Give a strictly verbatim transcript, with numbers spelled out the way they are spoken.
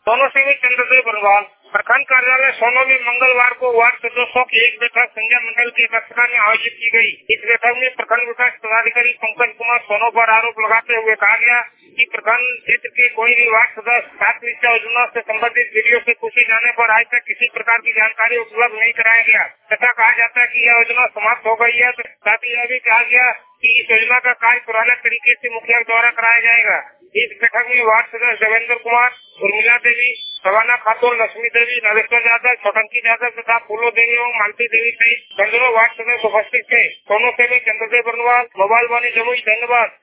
सोनो से चंद्रदेव बरवाल प्रखंड कार्यालय सोनो में मंगलवार को वार्ड सदस्यों की एक बैठक संजय मंडल की अध्यक्षता में आयोजित की गई। इस बैठक में प्रखंड विकास पदाधिकारी पंकज कुमार सोनो पर आरोप लगाते हुए कहा गया कि प्रखंड क्षेत्र के कोई भी वार्ड सदस्य प्राथमिकता योजना से संबंधित वीडियो से पूछे जाने पर आज तक किसी प्रकार की जानकारी उपलब्ध नहीं कराया गया तथा कहा जाता है कि यह योजना समाप्त हो गई है। साथ ही यह भी कहा गया कि इस योजना का कार्य पुराने तरीके से मुखिया द्वारा कराया जाएगा। इस बैठक में वार्ड सदस्य देवेंद्र कुमार, उर्मिला देवी, सवाना खातून, लक्ष्मी देवी, नरेश्वर यादव, छोटंकी यादव तथा फूलो देवी एवं मालती देवी सहित पंद्रह वार्ड सदस्य उपस्थित थे। सोनो से चंद्रदेव बरवाल, मोबाइल वाणी जमुई। धन्यवाद।